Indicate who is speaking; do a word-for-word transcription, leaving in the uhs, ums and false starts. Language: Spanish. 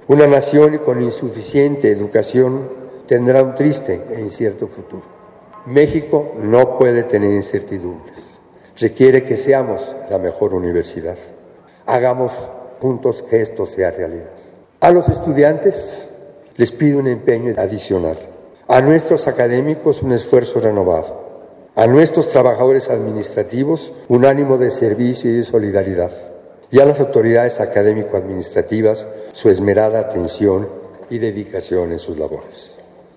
Speaker 1: Una nación con insuficiente educación tendrá un triste e incierto futuro. México no puede tener incertidumbres. Requiere que seamos la mejor universidad. Hagamos juntos que esto sea realidad. A los estudiantes les pido un empeño adicional. A nuestros académicos un esfuerzo renovado. A nuestros trabajadores administrativos un ánimo de servicio y de solidaridad. Y a las autoridades académico-administrativas su esmerada atención y dedicación en sus labores.